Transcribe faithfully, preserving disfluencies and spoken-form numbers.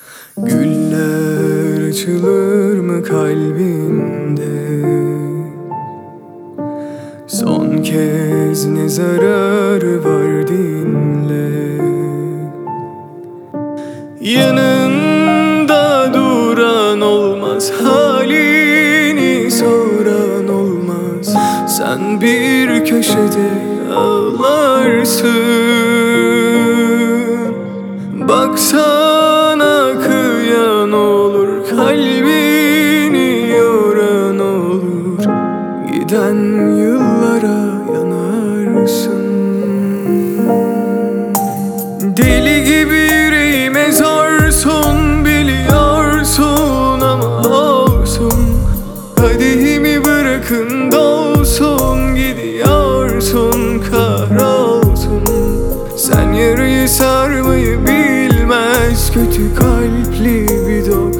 Güller açılır mı kalbinde? Son kez ne zararı var dinle. Yanında duran olmaz, halini soran olmaz. Sen bir köşede ağlarsın. Baksana kıyan olur, kalbini yoran olur. Giden yıllara yanarsın. Deli gibi yüreğime zorsun, biliyorsun ama olsun. Kadehimi bırakın dolsun, gidiyorsun kahrolsun. Sen yarayı sarmayı bilmez kötü kalpli bir dost.